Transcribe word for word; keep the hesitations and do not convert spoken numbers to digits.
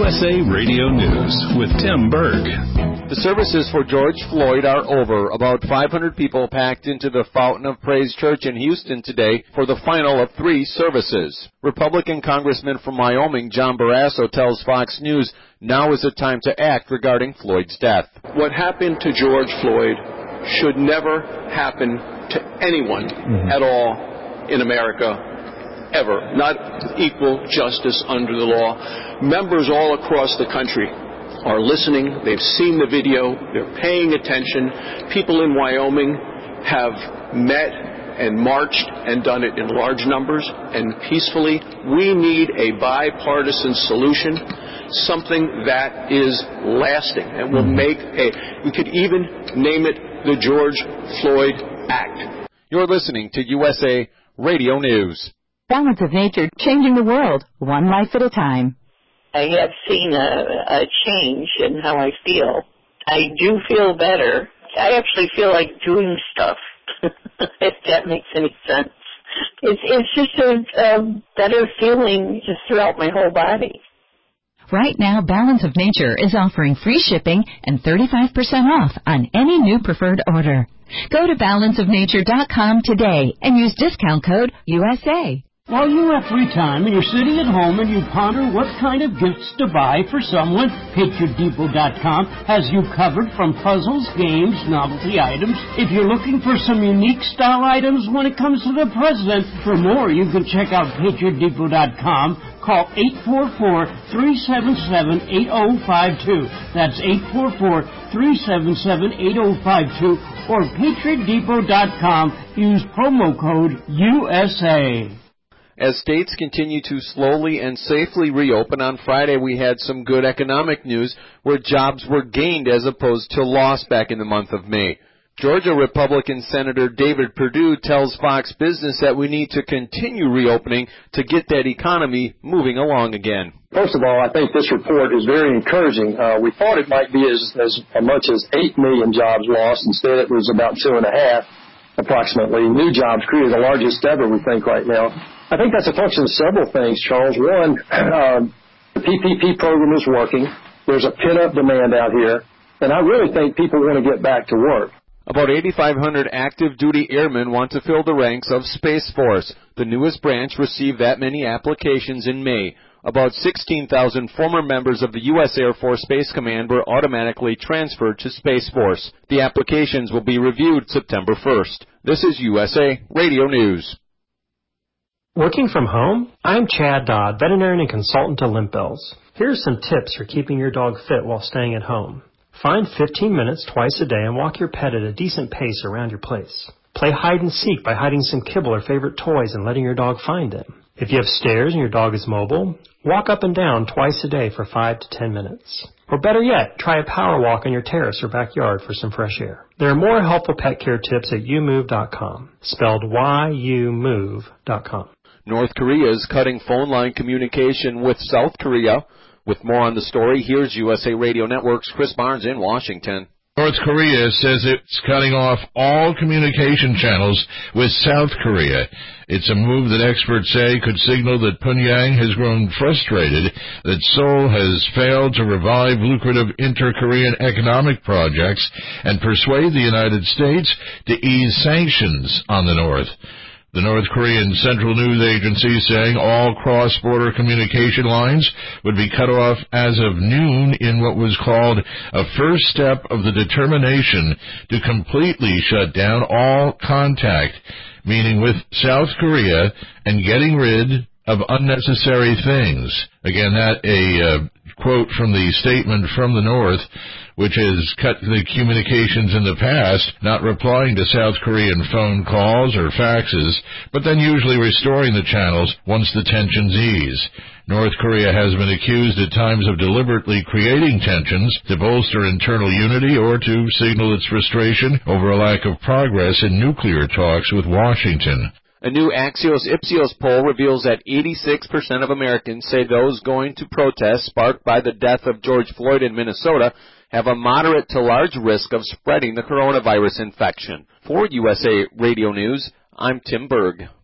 S A Radio News with Tim Berg. The services for George Floyd are over. About five hundred people packed into the Fountain of Praise Church in Houston today for the final of three services. Republican Congressman from Wyoming, John Barrasso, tells Fox News now is the time to act regarding Floyd's death. What happened to George Floyd should never happen to anyone mm-hmm. at all in America. Ever. Not equal justice under the law. Members all across the country are listening. They've seen the video. They're paying attention. People in Wyoming have met and marched and done it in large numbers and peacefully. We need a bipartisan solution, something that is lasting and will make a, we could even name it the George Floyd Act. You're listening to U S A Radio News. Balance of Nature, changing the world, one life at a time. I have seen a, a change in how I feel. I do feel better. I actually feel like doing stuff, if that makes any sense. It's, it's just a, a better feeling just throughout my whole body. Right now, Balance of Nature is offering free shipping and thirty-five percent off on any new preferred order. Go to balance of nature dot com today and use discount code U S A. While you have free time and you're sitting at home and you ponder what kind of gifts to buy for someone, Patriot Depot dot com has you covered from puzzles, games, novelty items. If you're looking for some unique style items when it comes to the president, for more you can check out Patriot Depot dot com. Call eight four four, three seven seven, eight zero five two. That's eight four four, three seven seven, eight zero five two. Or Patriot Depot dot com. Use promo code U S A. As states continue to slowly and safely reopen, on Friday we had some good economic news where jobs were gained as opposed to lost back in the month of May. Georgia Republican Senator David Perdue tells Fox Business that we need to continue reopening to get that economy moving along again. First of all, I think this report is very encouraging. Uh, we thought it might be as, as much as eight million jobs lost. Instead, it was about two and a half, approximately. New jobs created, the largest ever, we think, right now. I think that's a function of several things, Charles. One, um, the P P P program is working. There's a pent-up demand out here, and I really think people want to get back to work. About eighty-five hundred active duty airmen want to fill the ranks of Space Force. The newest branch received that many applications in May. About sixteen thousand former members of the U S Air Force Space Command were automatically transferred to Space Force. The applications will be reviewed September first. This is U S A Radio News. Working from home? I'm Chad Dodd, veterinarian and consultant to Limp Bells. Here are some tips for keeping your dog fit while staying at home. Find fifteen minutes twice a day and walk your pet at a decent pace around your place. Play hide and seek by hiding some kibble or favorite toys and letting your dog find them. If you have stairs and your dog is mobile, walk up and down twice a day for five to ten minutes. Or better yet, try a power walk on your terrace or backyard for some fresh air. There are more helpful pet care tips at you move dot com, spelled Y U move dot com. North Korea is cutting phone line communication with South Korea. With more on the story, here's U S A Radio Network's Chris Barnes in Washington. North Korea says it's cutting off all communication channels with South Korea. It's a move that experts say could signal that Pyongyang has grown frustrated that Seoul has failed to revive lucrative inter-Korean economic projects and persuade the United States to ease sanctions on the North. The North Korean Central News Agency saying all cross-border communication lines would be cut off as of noon in what was called a first step of the determination to completely shut down all contact, meaning with South Korea, and getting rid of unnecessary things. Again, that a uh, quote from the statement from the North, which has cut the communications in the past, not replying to South Korean phone calls or faxes, but then usually restoring the channels once the tensions ease. North Korea has been accused at times of deliberately creating tensions to bolster internal unity or to signal its frustration over a lack of progress in nuclear talks with Washington. A new Axios-Ipsos poll reveals that eighty-six percent of Americans say those going to protests sparked by the death of George Floyd in Minnesota have a moderate to large risk of spreading the coronavirus infection. For U S A Radio News, I'm Tim Berg.